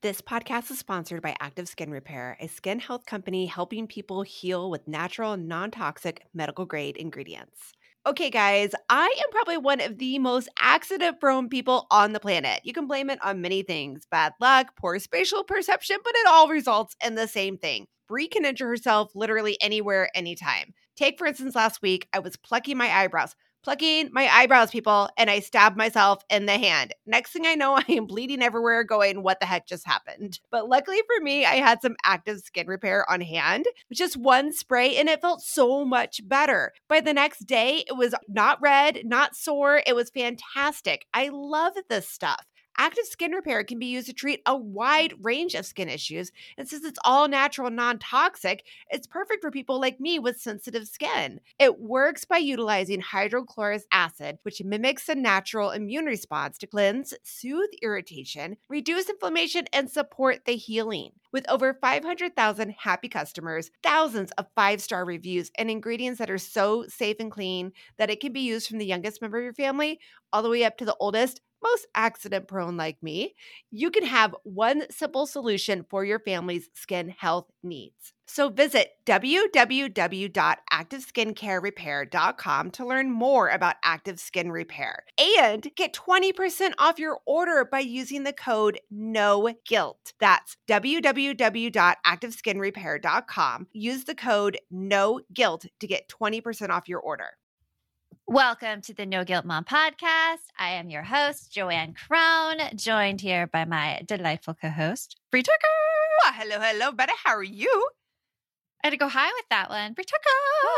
This podcast is sponsored by Active Skin Repair, a skin health company helping people heal with natural, non-toxic, medical-grade ingredients. Okay, guys, I am probably one of the most accident-prone people on the planet. You can blame it on many things, bad luck, poor spatial perception, but it all results in the same thing. Brie can injure herself literally anywhere, anytime. Take, for instance, last week, I was plucking my eyebrows, people, and I stabbed myself in the hand. Next thing I know, I am bleeding everywhere going, what the heck just happened? But luckily for me, I had some Active Skin Repair on hand, just one spray, and it felt so much better. By the next day, it was not red, not sore. It was fantastic. I love this stuff. Active Skin Repair can be used to treat a wide range of skin issues. And since it's all natural and non-toxic, it's perfect for people like me with sensitive skin. It works by utilizing hydrochloric acid, which mimics a natural immune response to cleanse, soothe irritation, reduce inflammation, and support the healing. With over 500,000 happy customers, thousands of 5-star reviews, and ingredients that are so safe and clean that it can be used from the youngest member of your family all the way up to the oldest, most accident prone like me, you can have one simple solution for your family's skin health needs. So visit www.activeskincarerepair.com to learn more about Active Skin Repair and get 20% off your order by using the code NOGUILT. That's www.activeskinrepair.com. Use the code NOGUILT to get 20% off your order. Welcome to the No Guilt Mom podcast. I am your host, Joanne Crone, joined here by my delightful co-host, Brie Tucker. Well, hello, Betty. How are you? I had to go high with that one. Brie Tucker.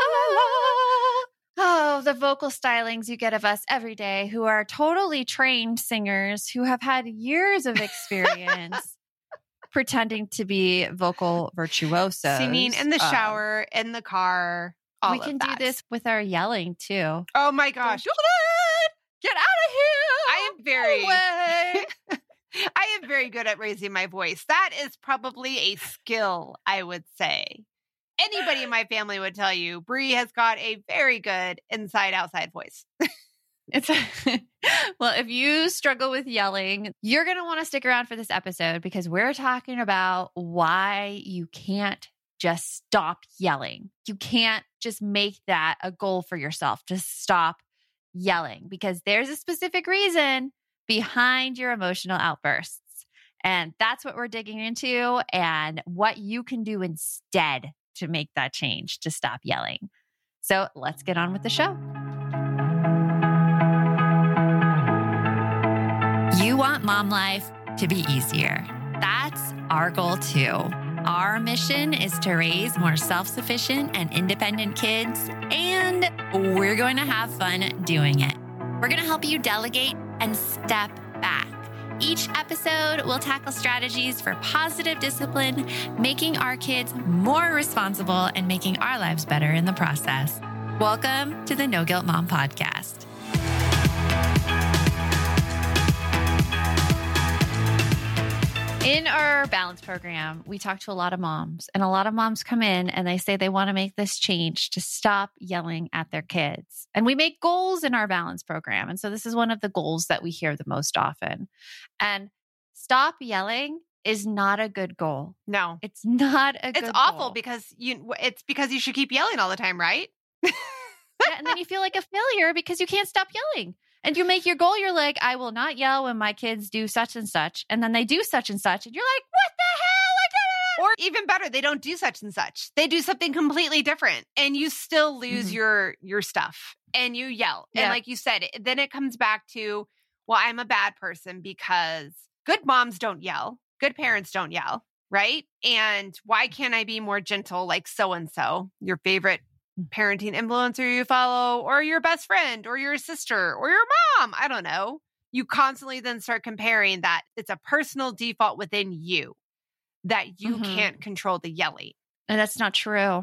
Oh, the vocal stylings you get of us every day who are totally trained singers who have had years of experience pretending to be vocal virtuosos. Singing in the shower, in the car. We can do this with our yelling too. Oh my gosh. Get out of here. I am very good at raising my voice. That is probably a skill, I would say. Anybody in my family would tell you, Brie has got a very good inside-outside voice. Well, if you struggle with yelling, you're going to want to stick around for this episode because we're talking about why you can't just stop yelling. You can't just make that a goal for yourself to stop yelling because there's a specific reason behind your emotional outbursts. And that's what we're digging into and what you can do instead to make that change to stop yelling. So let's get on with the show. You want mom life to be easier. That's our goal too. Our mission is to raise more self-sufficient and independent kids, and we're going to have fun doing it. We're going to help you delegate and step back. Each episode will tackle strategies for positive discipline, making our kids more responsible and making our lives better in the process. Welcome to the No Guilt Mom podcast. In our balance program, we talk to a lot of moms, and a lot of moms come in and they say they want to make this change to stop yelling at their kids. And we make goals in our balance program. And so this is one of the goals that we hear the most often. And stop yelling is not a good goal. No. It's not a good goal. It's awful because it's because you should keep yelling all the time, right? Yeah, and then you feel like a failure because you can't stop yelling. And you make your goal, you're like, I will not yell when my kids do such and such. And then they do such and such. And you're like, what the hell? I did it. Or even better, they don't do such and such. They do something completely different. And you still lose your stuff. And you yell. Yeah. And like you said, then it comes back to, well, I'm a bad person because good moms don't yell. Good parents don't yell, right? And why can't I be more gentle like so-and-so, your favorite parenting influencer you follow, or your best friend, or your sister, or your mom? I don't know. You constantly then start comparing that it's a personal default within you that you can't control the yelling. And that's not true.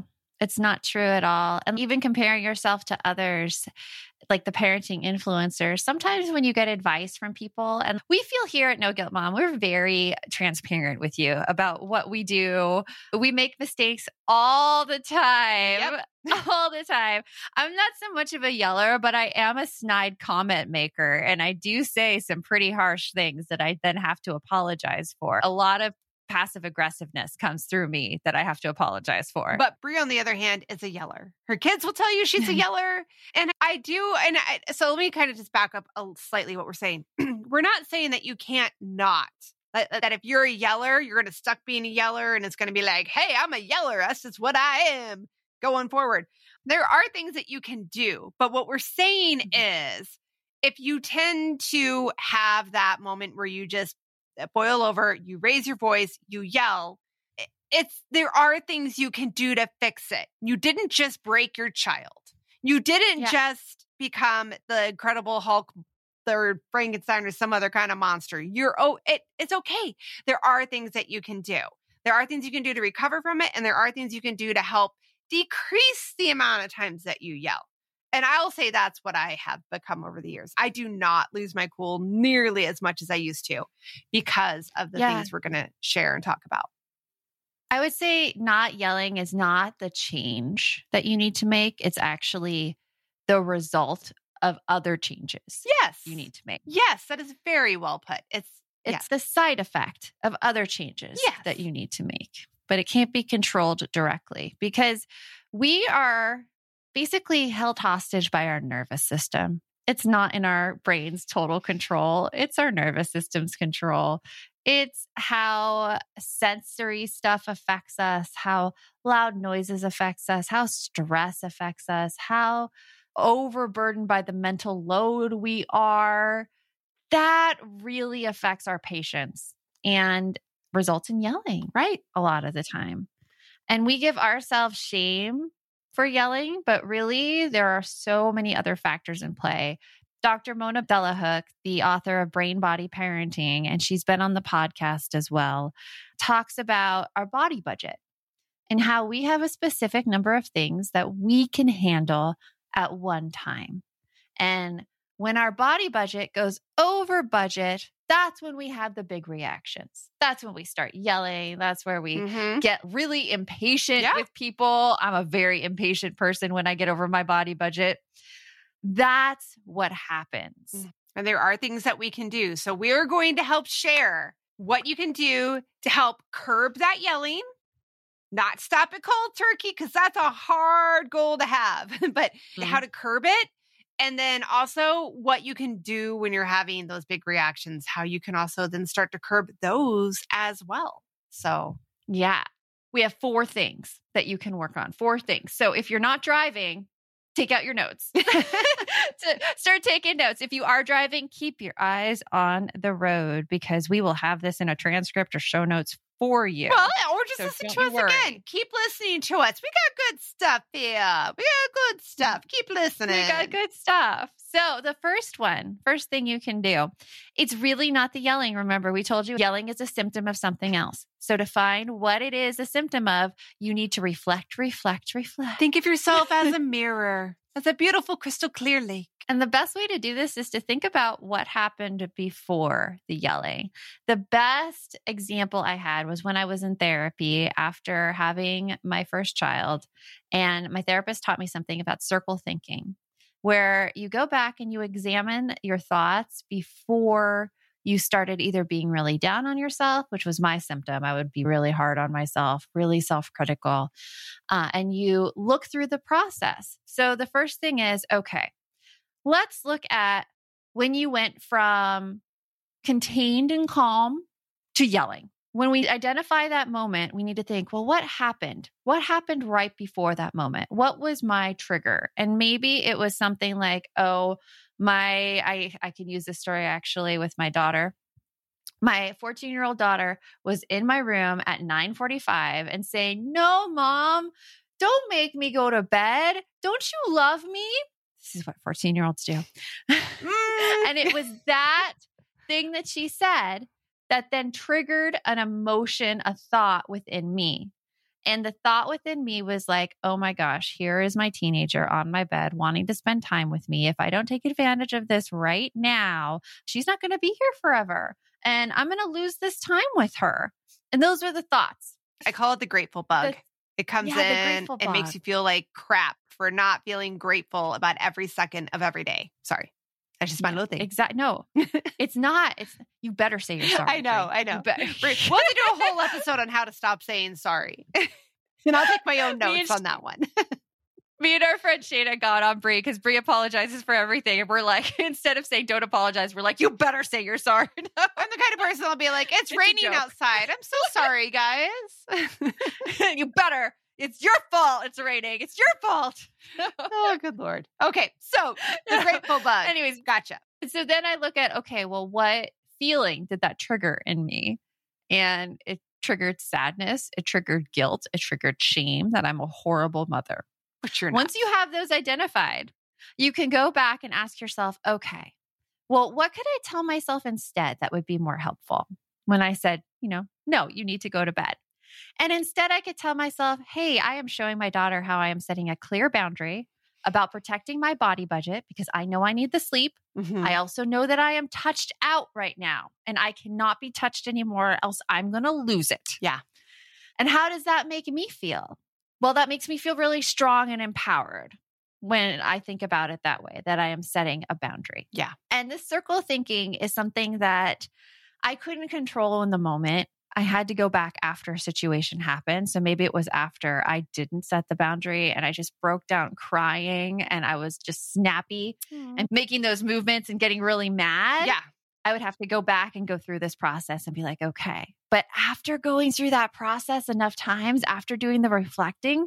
It's not true at all. And even comparing yourself to others, like the parenting influencers, sometimes when you get advice from people, and we feel here at No Guilt Mom, we're very transparent with you about what we do. We make mistakes all the time. Yep. All the time. I'm not so much of a yeller, but I am a snide comment maker. And I do say some pretty harsh things that I then have to apologize for. A lot of passive aggressiveness comes through me that I have to apologize for. But Brie, on the other hand, is a yeller. Her kids will tell you she's a yeller. And I do. So let me kind of just back up slightly what we're saying. We're not saying that you can't not. That if you're a yeller, you're going to stuck being a yeller and it's going to be like, hey, I'm a yeller. That's just what I am going forward. There are things that you can do. But what we're saying is if you tend to have that moment where you just boil over, you raise your voice, you yell, there are things you can do to fix it. You didn't just break your child. You didn't just become the Incredible Hulk or Frankenstein or some other kind of monster. It's okay. There are things that you can do. There are things you can do to recover from it, and there are things you can do to help decrease the amount of times that you yell. And I'll say that's what I have become over the years. I do not lose my cool nearly as much as I used to because of the things we're going to share and talk about. I would say not yelling is not the change that you need to make. It's actually the result of other changes you need to make. Yes, that is very well put. It's the side effect of other changes that you need to make. But it can't be controlled directly because we are basically held hostage by our nervous system. It's not in our brain's total control. It's our nervous system's control. It's how sensory stuff affects us, how loud noises affects us, how stress affects us, how overburdened by the mental load we are. That really affects our patience and results in yelling, right? A lot of the time. And we give ourselves shame for yelling, but really there are so many other factors in play. Dr. Mona Bellahook, the author of Brain Body Parenting, and she's been on the podcast as well, talks about our body budget and how we have a specific number of things that we can handle at one time. And when our body budget goes over budget, that's when we have the big reactions. That's when we start yelling. That's where we get really impatient with people. I'm a very impatient person when I get over my body budget. That's what happens. And there are things that we can do. So we're going to help share what you can do to help curb that yelling, not stop it cold turkey, because that's a hard goal to have, but how to curb it. And then also what you can do when you're having those big reactions, how you can also then start to curb those as well. So, we have 4 things that you can work on. 4 things. So if you're not driving, take out your notes. Start taking notes. If you are driving, keep your eyes on the road because we will have this in a transcript or show notes for you. Well, or just listen to us again. Keep listening to us. We got good stuff here. We got good stuff. Keep listening. We got good stuff. So the first thing you can do, it's really not the yelling. Remember, we told you yelling is a symptom of something else. So to find what it is a symptom of, you need to reflect. Think of yourself as a mirror, as a beautiful crystal clear lake. And the best way to do this is to think about what happened before the yelling. The best example I had was when I was in therapy after having my first child. And my therapist taught me something about circle thinking, where you go back and you examine your thoughts before you started either being really down on yourself, which was my symptom. I would be really hard on myself, really self-critical. And you look through the process. So the first thing is, okay, let's look at when you went from contained and calm to yelling. When we identify that moment, we need to think, well, what happened? What happened right before that moment? What was my trigger? And maybe it was something like, I can use this story actually with my daughter. My 14-year-old daughter was in my room at 9:45 and saying, "No, Mom, don't make me go to bed. Don't you love me?" This is what 14-year-olds do. And it was that thing that she said that then triggered an emotion, a thought within me. And the thought within me was like, oh my gosh, here is my teenager on my bed wanting to spend time with me. If I don't take advantage of this right now, she's not going to be here forever. And I'm going to lose this time with her. And those were the thoughts. I call it the grateful bug. It comes in and makes you feel like crap for not feeling grateful about every second of every day. Sorry. That's just my little thing. Exactly. No, it's not. You better say you're sorry. I know. We'll have to do a whole episode on how to stop saying sorry. And I'll take my own notes on that one. Me and our friend Shayna got on Brie because Brie apologizes for everything. And we're like, instead of saying don't apologize, we're like, you better say you're sorry. No. I'm the kind of person that'll be like, it's raining outside. I'm so sorry, guys. You better. It's your fault. It's raining. It's your fault. Oh, good Lord. Okay. So the grateful bug. Anyways, gotcha. So then I look at, okay, well, what feeling did that trigger in me? And it triggered sadness. It triggered guilt. It triggered shame that I'm a horrible mother. But you're not. Once you have those identified, you can go back and ask yourself, okay, well, what could I tell myself instead that would be more helpful? When I said, no, you need to go to bed. And instead I could tell myself, hey, I am showing my daughter how I am setting a clear boundary about protecting my body budget because I know I need the sleep. Mm-hmm. I also know that I am touched out right now and I cannot be touched anymore, else I'm going to lose it. Yeah. And how does that make me feel? Well, that makes me feel really strong and empowered when I think about it that way, that I am setting a boundary. Yeah. And this circle of thinking is something that I couldn't control in the moment. I had to go back after a situation happened. So maybe it was after I didn't set the boundary and I just broke down crying and I was just snappy and making those movements and getting really mad. Yeah. I would have to go back and go through this process and be like, okay. But after going through that process enough times, after doing the reflecting,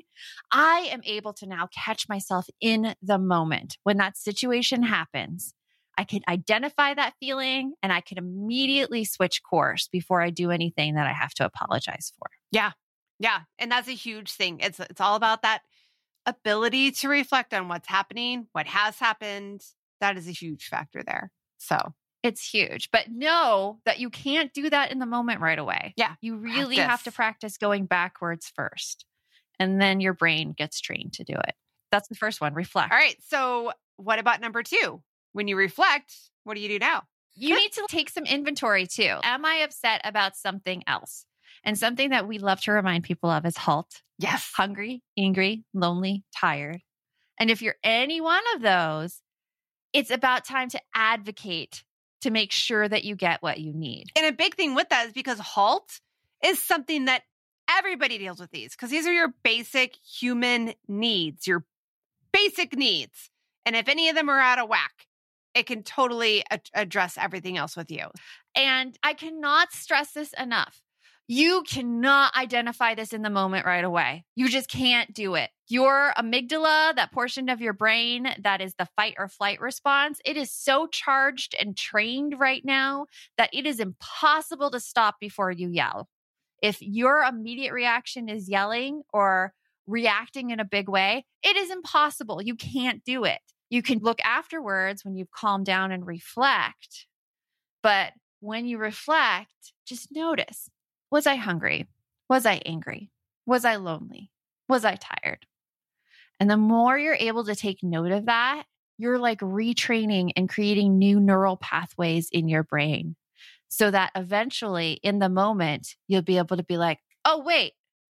I am able to now catch myself in the moment. When that situation happens, I can identify that feeling and I can immediately switch course before I do anything that I have to apologize for. Yeah. Yeah. And that's a huge thing. It's all about that ability to reflect on what's happening, what has happened. That is a huge factor there. So it's huge, but know that you can't do that in the moment right away. Yeah. You really have to practice going backwards first. And then your brain gets trained to do it. That's the first one, reflect. All right. So what about number 2? When you reflect, what do you do now? You need to take some inventory too. Am I upset about something else? And something that we love to remind people of is HALT. Yes. Hungry, angry, lonely, tired. And if you're any one of those, it's about time to advocate to make sure that you get what you need. And a big thing with that is because HALT is something that everybody deals with because these are your basic human needs, your basic needs. And if any of them are out of whack, it can totally address everything else with you. And I cannot stress this enough. You cannot identify this in the moment right away. You just can't do it. Your amygdala, that portion of your brain that is the fight or flight response, it is so charged and trained right now that it is impossible to stop before you yell. If your immediate reaction is yelling or reacting in a big way, it is impossible. You can't do it. You can look afterwards when you've calmed down and reflect. But when you reflect, just notice, was I hungry? Was I angry? Was I lonely? Was I tired? And the more you're able to take note of that, you're like retraining and creating new neural pathways in your brain so that eventually in the moment, you'll be able to be like, oh, wait,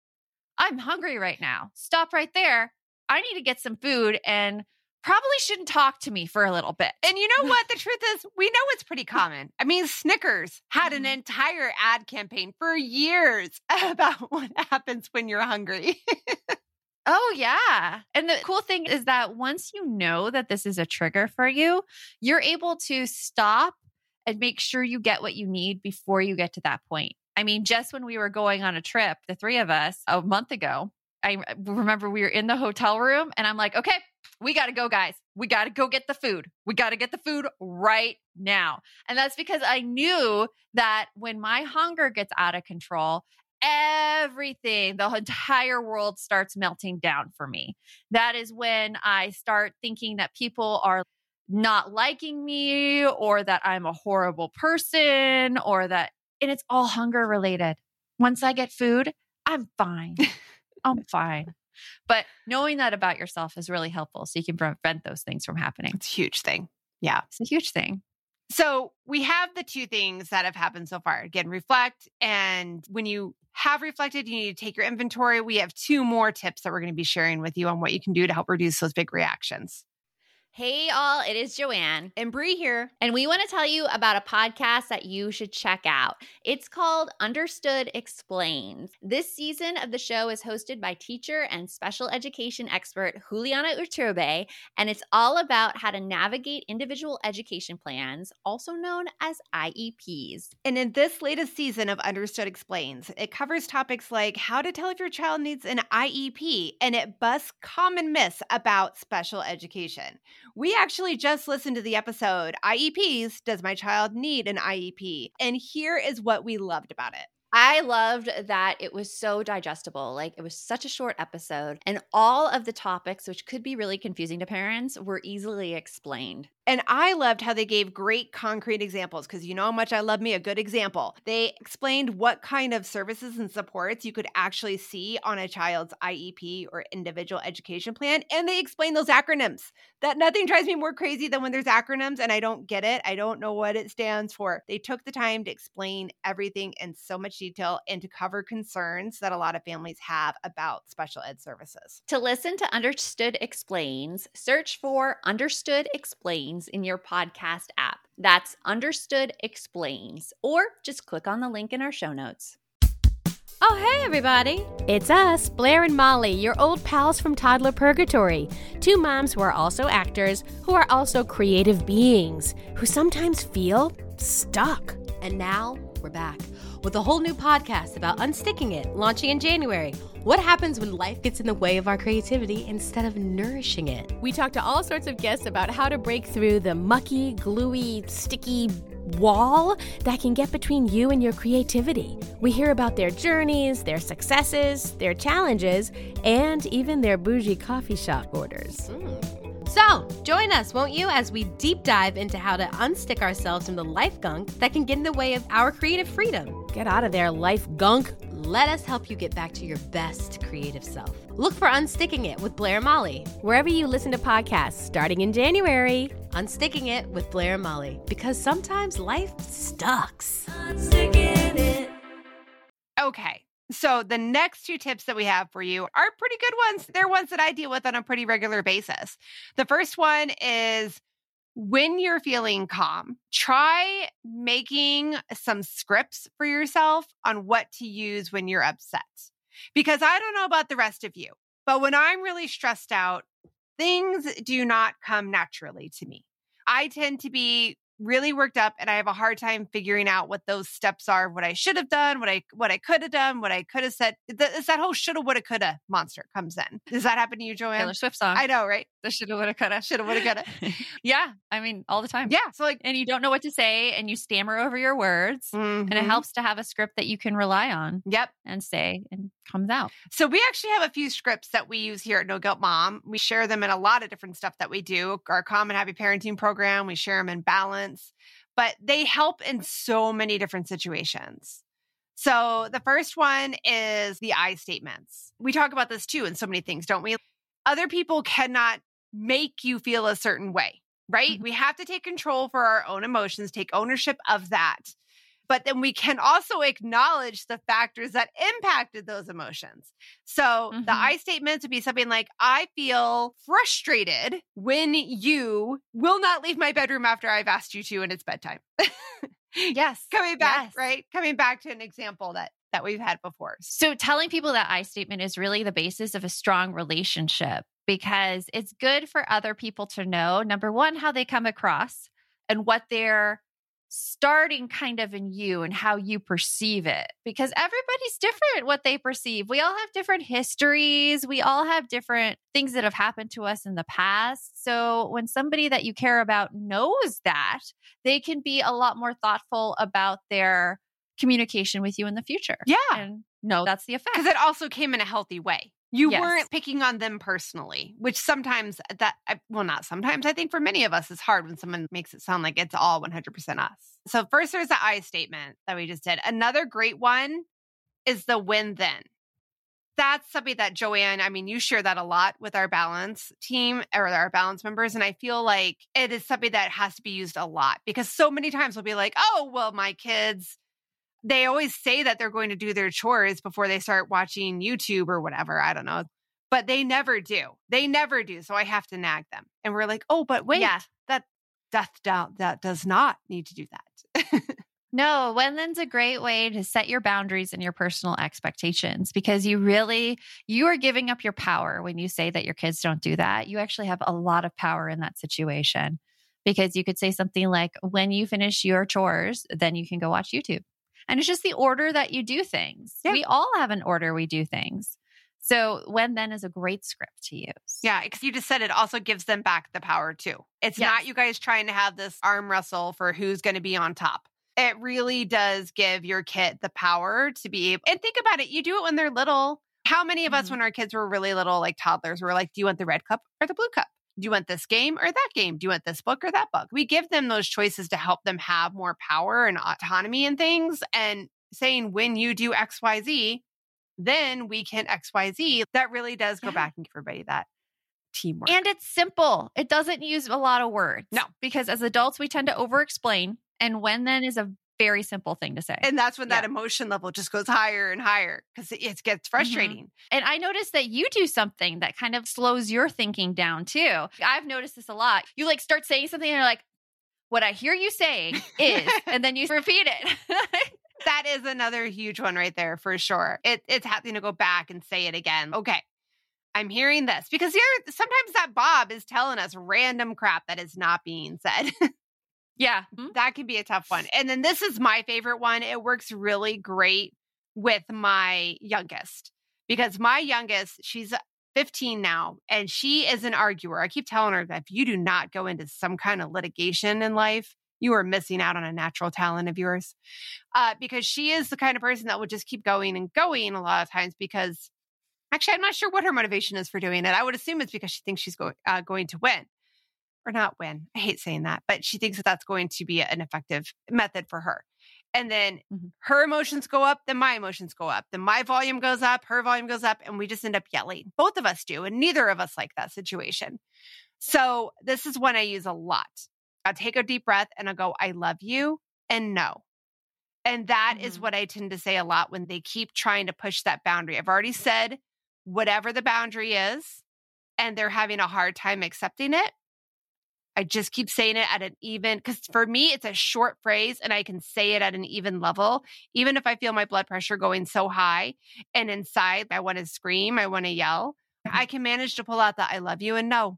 I'm hungry right now. Stop right there. I need to get some food and probably shouldn't talk to me for a little bit. And you know what? The truth is, we know it's pretty common. I mean, Snickers had an entire ad campaign for years about what happens when you're hungry. Oh, yeah. And the cool thing is that once you know that this is a trigger for you, you're able to stop and make sure you get what you need before you get to that point. I mean, just when we were going on a trip, the 3 of us a month ago, I remember we were in the hotel room and I'm like, okay, we got to go, guys. We got to go get the food. We got to get the food right now. And that's because I knew that when my hunger gets out of control, everything, the entire world starts melting down for me. That is when I start thinking that people are not liking me or that I'm a horrible person or that, and it's all hunger related. Once I get food, I'm fine. I'm fine. But knowing that about yourself is really helpful so you can prevent those things from happening. It's a huge thing. Yeah. It's a huge thing. So we have the two things that have happened so far. Again, reflect. And when you have reflected, you need to take your inventory. We have two more tips that we're going to be sharing with you on what you can do to help reduce those big reactions. Hey all, it is Joanne. And Bree here. And we want to tell you about a podcast that you should check out. It's called Understood Explains. This season of the show is hosted by teacher and special education expert Juliana Urturbe, and it's all about how to navigate individual education plans, also known as IEPs. And in this latest season of Understood Explains, it covers topics like how to tell if your child needs an IEP, and it busts common myths about special education. We actually just listened to the episode, IEPs, Does My Child Need an IEP? And here is what we loved about it. I loved that it was so digestible. Like, it was such a short episode, and all of the topics, which could be really confusing to parents, were easily explained. And I loved how they gave great concrete examples because you know how much I love me a good example. They explained what kind of services and supports you could actually see on a child's IEP or individual education plan. And they explained those acronyms. That nothing drives me more crazy than when there's acronyms and I don't get it. I don't know what it stands for. They took the time to explain everything in so much detail and to cover concerns that a lot of families have about special ed services. To listen to Understood Explains, search for Understood Explains in your podcast app. That's Understood Explains, or just click on the link in our show notes. Oh, hey, everybody. It's us, Blair and Molly, your old pals from Toddler Purgatory. Two moms who are also actors, who are also creative beings, who sometimes feel stuck. And now we're back with a whole new podcast about unsticking it, launching in January. What happens when life gets in the way of our creativity instead of nourishing it? We talk to all sorts of guests about how to break through the mucky, gluey, sticky wall that can get between you and your creativity. We hear about their journeys, their successes, their challenges, and even their bougie coffee shop orders. So, join us, won't you, as we deep dive into how to unstick ourselves from the life gunk that can get in the way of our creative freedom. Get out of there, life gunk. Let us help you get back to your best creative self. Look for Unsticking It with Blair and Molly. Wherever you listen to podcasts, starting in January. Unsticking It with Blair and Molly. Because sometimes life sucks. Okay. So the next two tips that we have for you are pretty good ones. They're ones that I deal with on a pretty regular basis. The first one is when you're feeling calm, try making some scripts for yourself on what to use when you're upset. Because I don't know about the rest of you, but when I'm really stressed out, things do not come naturally to me. I tend to be really worked up and I have a hard time figuring out what those steps are, what I should have done, what I could have done, what I could have said. It's that whole shoulda, woulda, coulda monster comes in. Does that happen to you, Joanne? Taylor Swift song. I know, right? The shoulda, woulda, coulda. Shoulda, woulda, coulda. Yeah. I mean, all the time. Yeah. So and you don't know what to say and you stammer over your words. And it helps to have a script that you can rely on. Yep. And say and comes out. So we actually have a few scripts that we use here at No Guilt Mom. We share them in a lot of different stuff that we do. Our Common Happy Parenting program, we share them in Balance. But they help in so many different situations. So the first one is the I statements. We talk about this too in so many things, don't we? Other people cannot make you feel a certain way, right? Mm-hmm. We have to take control for our own emotions, take ownership of that. But then we can also acknowledge the factors that impacted those emotions. So the I statements would be something like, I feel frustrated when you will not leave my bedroom after I've asked you to and it's bedtime. Yes. Coming back, right? Coming back to an example that we've had before. So telling people that I statement is really the basis of a strong relationship because it's good for other people to know, number one, how they come across and what they're starting kind of in you and how you perceive it, because everybody's different what they perceive. We all have different histories. We all have different things that have happened to us in the past. So when somebody that you care about knows that, they can be a lot more thoughtful about their communication with you in the future. Yeah. And no, that's the effect. Because it also came in a healthy way. You weren't picking on them personally, which sometimes not sometimes. I think for many of us, it's hard when someone makes it sound like it's all 100% us. So first, there's the I statement that we just did. Another great one is the when then. that's something that Joanne, I mean, you share that a lot with our balance team or our balance members. And I feel like it is something that has to be used a lot because so many times we'll be like, oh, well, my kids, they always say that they're going to do their chores before they start watching YouTube or whatever. I don't know. But they never do. They never do. So I have to nag them. And we're like, oh, but wait, that does not need to do that. No, Wendland's a great way to set your boundaries and your personal expectations because you are giving up your power when you say that your kids don't do that. You actually have a lot of power in that situation because you could say something like, when you finish your chores, then you can go watch YouTube. And it's just the order that you do things. Yeah. We all have an order we do things. So when then is a great script to use. Yeah, because you just said it also gives them back the power too. It's not you guys trying to have this arm wrestle for who's going to be on top. It really does give your kid the power to be able, and think about it, you do it when they're little. How many of us when our kids were really little, like toddlers, were like, do you want the red cup or the blue cup? Do you want this game or that game? Do you want this book or that book? We give them those choices to help them have more power and autonomy in things and saying, when you do X, Y, Z, then we can X, Y, Z. That really does go back and give everybody that teamwork. And it's simple. It doesn't use a lot of words. No. Because as adults, we tend to over-explain. And when then is a very simple thing to say. And that's when that emotion level just goes higher and higher because it gets frustrating. And I noticed that you do something that kind of slows your thinking down too. I've noticed this a lot. You like start saying something and you're like, what I hear you saying is, and then you repeat it. That is another huge one right there for sure. It's having to go back and say it again. Okay, I'm hearing this because sometimes that Bob is telling us random crap that is not being said. Yeah. That can be a tough one. And then this is my favorite one. It works really great with my youngest because my youngest, she's 15 now and she is an arguer. I keep telling her that if you do not go into some kind of litigation in life, you are missing out on a natural talent of yours because she is the kind of person that will just keep going and going a lot of times because actually, I'm not sure what her motivation is for doing it. I would assume it's because she thinks she's going to win. Or not win. I hate saying that, but she thinks that that's going to be an effective method for her. And then her emotions go up, then my emotions go up. Then my volume goes up, her volume goes up, and we just end up yelling. Both of us do, and neither of us like that situation. So this is one I use a lot. I'll take a deep breath and I'll go, I love you, and no. And that is what I tend to say a lot when they keep trying to push that boundary. I've already said whatever the boundary is, and they're having a hard time accepting it. I just keep saying it at an even, because for me, it's a short phrase and I can say it at an even level. Even if I feel my blood pressure going so high and inside, I want to scream, I want to yell, I can manage to pull out the I love you and no.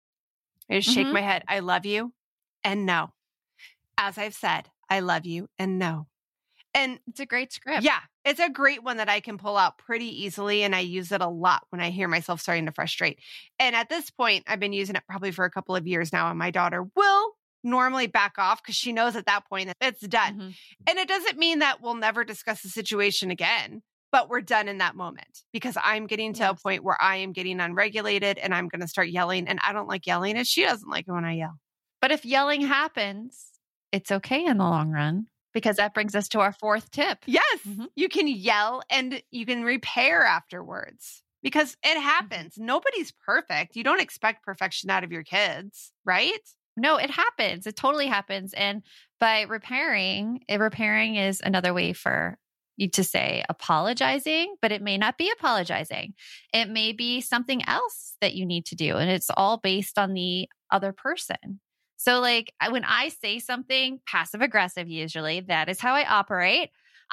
I just shake my head. I love you and no. As I've said, I love you and no. And it's a great script. Yeah, it's a great one that I can pull out pretty easily. And I use it a lot when I hear myself starting to frustrate. And at this point, I've been using it probably for a couple of years now. And my daughter will normally back off because she knows at that point that it's done. And it doesn't mean that we'll never discuss the situation again, but we're done in that moment because I'm getting to a point where I am getting unregulated and I'm going to start yelling. And I don't like yelling and she doesn't like it when I yell. But if yelling happens, it's okay in the long run. Because that brings us to our fourth tip. Yes, you can yell and you can repair afterwards because it happens. Nobody's perfect. You don't expect perfection out of your kids, right? No, it happens. It totally happens. And by repairing is another way for you to say apologizing, but it may not be apologizing. It may be something else that you need to do. And it's all based on the other person. So like when I say something passive aggressive, usually that is how I operate.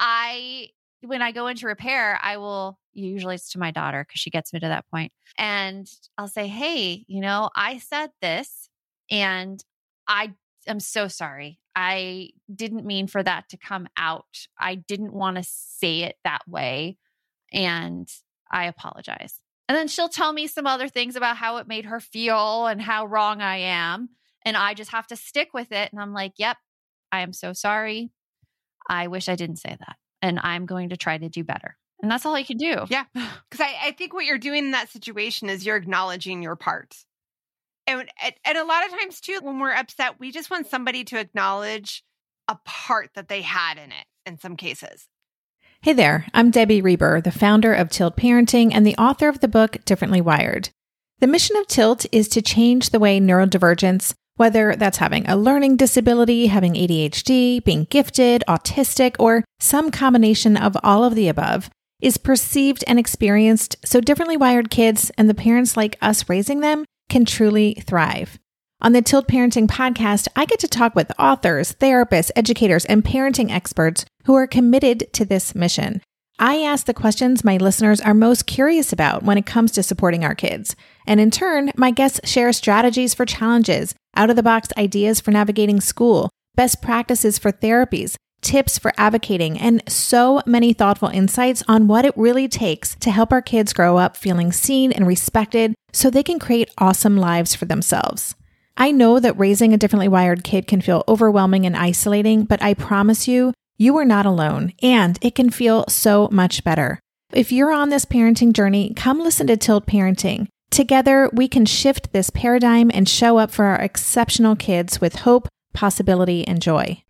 When I go into repair, usually it's to my daughter because she gets me to that point. And I'll say, hey, I said this and I am so sorry. I didn't mean for that to come out. I didn't want to say it that way. And I apologize. And then she'll tell me some other things about how it made her feel and how wrong I am. And I just have to stick with it. And I'm like, yep, I am so sorry. I wish I didn't say that. And I'm going to try to do better. And that's all I can do. Yeah. Because I think what you're doing in that situation is you're acknowledging your part. And a lot of times too, when we're upset, we just want somebody to acknowledge a part that they had in it in some cases. Hey there, I'm Debbie Reber, the founder of Tilt Parenting and the author of the book Differently Wired. The mission of Tilt is to change the way neurodivergence, whether that's having a learning disability, having ADHD, being gifted, autistic, or some combination of all of the above, is perceived and experienced so differently wired kids and the parents like us raising them can truly thrive. On the Tilt Parenting podcast, I get to talk with authors, therapists, educators, and parenting experts who are committed to this mission. I ask the questions my listeners are most curious about when it comes to supporting our kids. And in turn, my guests share strategies for challenges, out-of-the-box ideas for navigating school, best practices for therapies, tips for advocating, and so many thoughtful insights on what it really takes to help our kids grow up feeling seen and respected so they can create awesome lives for themselves. I know that raising a differently wired kid can feel overwhelming and isolating, but I promise you, you are not alone, and it can feel so much better. If you're on this parenting journey, come listen to Tilt Parenting. Together, we can shift this paradigm and show up for our exceptional kids with hope, possibility, and joy.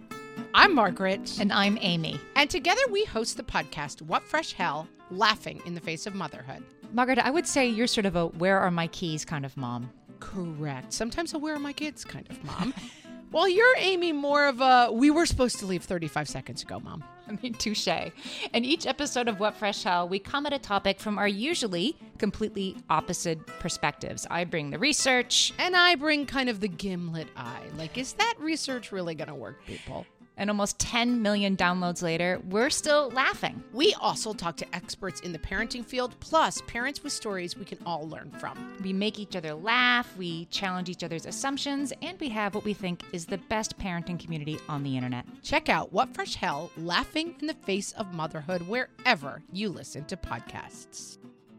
I'm Margaret. And I'm Amy. And together we host the podcast, What Fresh Hell? Laughing in the Face of Motherhood. Margaret, I would say you're sort of a where are my keys kind of mom. Correct. Sometimes a where are my kids kind of mom. Well, you're, Amy, more of a we were supposed to leave 35 seconds ago, mom. I mean, touche. In each episode of What Fresh Hell, we come at a topic from our usually completely opposite perspectives. I bring the research. And I bring kind of the gimlet eye. Like, is that research really going to work, people? And almost 10 million downloads later, we're still laughing. We also talk to experts in the parenting field, plus parents with stories we can all learn from. We make each other laugh, we challenge each other's assumptions, and we have what we think is the best parenting community on the internet. Check out What Fresh Hell? Laughing in the Face of Motherhood wherever you listen to podcasts.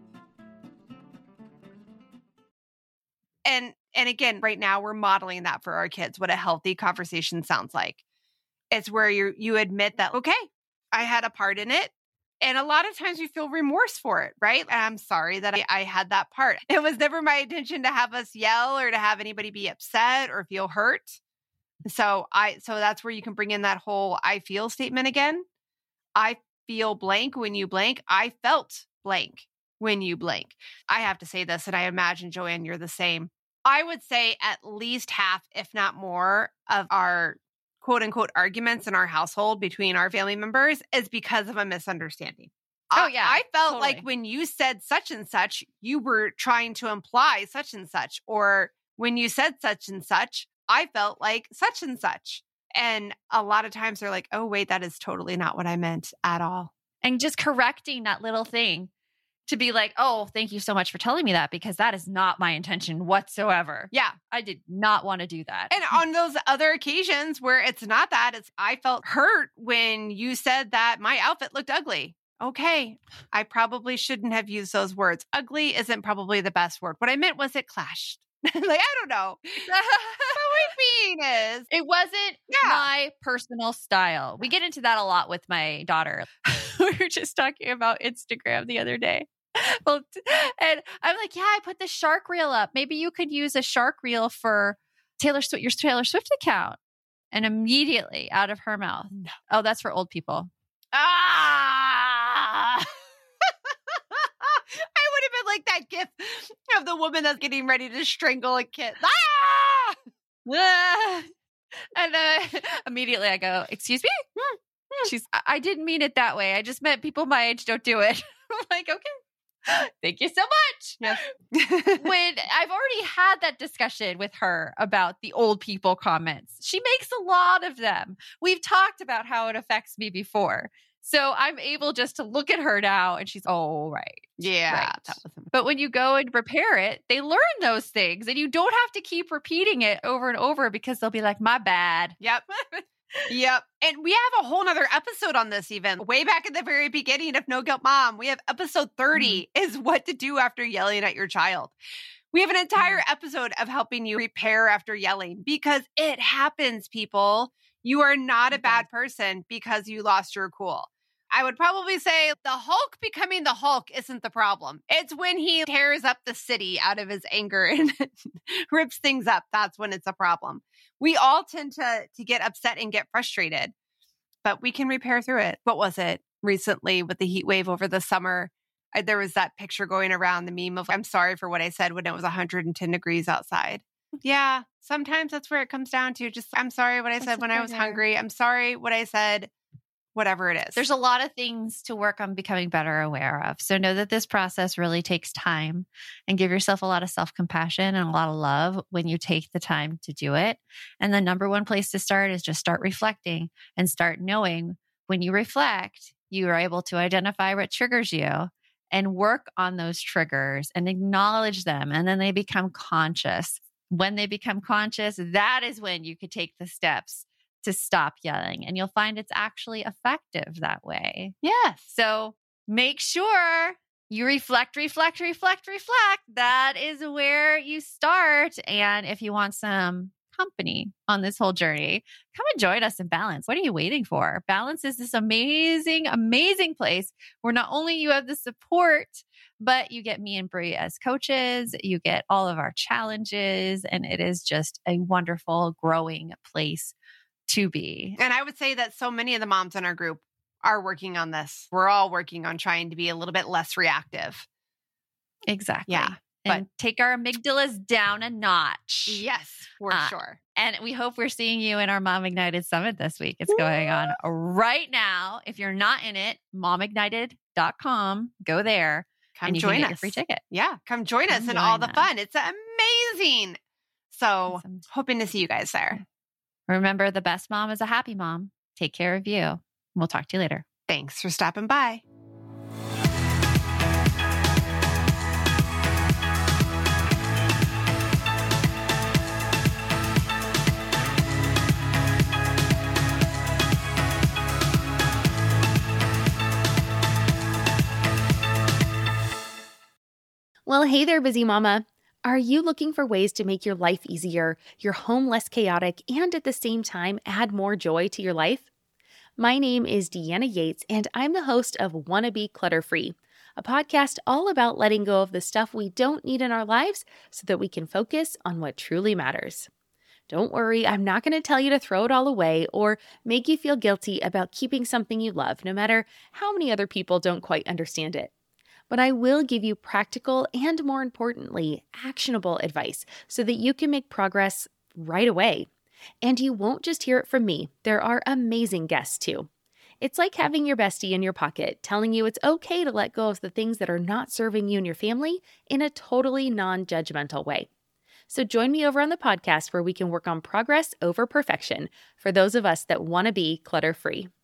And again, right now we're modeling that for our kids, what a healthy conversation sounds like. It's where you admit that, okay, I had a part in it. And a lot of times we feel remorse for it, right? And I'm sorry that I had that part. It was never my intention to have us yell or to have anybody be upset or feel hurt. So that's where you can bring in that whole I feel statement again. I feel blank when you blank. I felt blank when you blank. I have to say this, and I imagine, Joanne, you're the same. I would say at least half, if not more, of our quote unquote arguments in our household between our family members is because of a misunderstanding. Oh, yeah. I felt totally. like when you said such and such, you were trying to imply such and such, or when you said such and such, I felt like such and such. And a lot of times they're like, oh, wait, that is totally not what I meant at all. And just correcting that little thing to be like, oh, thank you so much for telling me that, because that is not my intention whatsoever. Yeah. I did not want to do that. And on those other occasions where it's not that, it's I felt hurt when you said that my outfit looked ugly. Okay, I probably shouldn't have used those words. Ugly isn't probably the best word. What I meant was it clashed. Like, I don't know. But what I mean is, it wasn't my personal style. We get into that a lot with my daughter. We were just talking about Instagram the other day. Well, and I'm like, yeah, I put the shark reel up. Maybe you could use a shark reel for your Taylor Swift account. And immediately out of her mouth, no. Oh, that's for old people. I would have been like that gif of the woman that's getting ready to strangle a kid. And then immediately I go, excuse me? I didn't mean it that way. I just meant people my age don't do it. I'm like, okay. Thank you so much. Yes. When I've already had that discussion with her about the old people comments, she makes a lot of them. We've talked about how it affects me before. So I'm able just to look at her now and she's, oh, right. Yeah. Right. But when you go and repair it, they learn those things and you don't have to keep repeating it over and over because they'll be like, my bad. Yep. Yep. And we have a whole nother episode on this, even way back at the very beginning of No Guilt Mom. We have episode 30 is what to do after yelling at your child. We have an entire episode of helping you repair after yelling because it happens, people. You are not a bad person because you lost your cool. I would probably say the Hulk becoming the Hulk isn't the problem. It's when he tears up the city out of his anger and rips things up. That's when it's a problem. We all tend to get upset and get frustrated, but we can repair through it. What was it? recently with the heat wave over the summer. There was that picture going around, the meme of, I'm sorry for what I said when it was 110 degrees outside. Yeah, sometimes that's where it comes down to. Just, I'm sorry what I said when I was hungry. I'm sorry what I said, whatever it is. There's a lot of things to work on becoming better aware of. So know that this process really takes time, and give yourself a lot of self-compassion and a lot of love when you take the time to do it. And the number one place to start is just start reflecting and start knowing when you reflect, you are able to identify what triggers you and work on those triggers and acknowledge them. And then they become conscious. When they become conscious, that is when you could take the steps to stop yelling. And you'll find it's actually effective that way. Yes. So make sure you reflect. That is where you start. And if you want some company on this whole journey, come and join us in Balance. What are you waiting for? Balance is this amazing, amazing place where not only you have the support, but you get me and Brie as coaches, you get all of our challenges, and it is just a wonderful, growing place to be. And I would say that so many of the moms in our group are working on this. We're all working on trying to be a little bit less reactive. Exactly. Yeah. And take our amygdalas down a notch. Yes, for sure. And we hope we're seeing you in our Mom Ignited Summit this week. It's going on right now. If you're not in it, momignited.com. Go there. Come and you join can get us. your free ticket. Yeah, come join us in all the fun. It's amazing. So hoping to see you guys there. Remember, the best mom is a happy mom. Take care of you. We'll talk to you later. Thanks for stopping by. Well, hey there, busy mama. Are you looking for ways to make your life easier, your home less chaotic, and at the same time add more joy to your life? My name is Deanna Yates, and I'm the host of Wanna Be Clutter-Free, a podcast all about letting go of the stuff we don't need in our lives so that we can focus on what truly matters. Don't worry, I'm not going to tell you to throw it all away or make you feel guilty about keeping something you love, no matter how many other people don't quite understand it. But I will give you practical and, more importantly, actionable advice so that you can make progress right away. And you won't just hear it from me. There are amazing guests too. It's like having your bestie in your pocket telling you it's okay to let go of the things that are not serving you and your family in a totally non-judgmental way. So join me over on the podcast where we can work on progress over perfection for those of us that want to be clutter-free.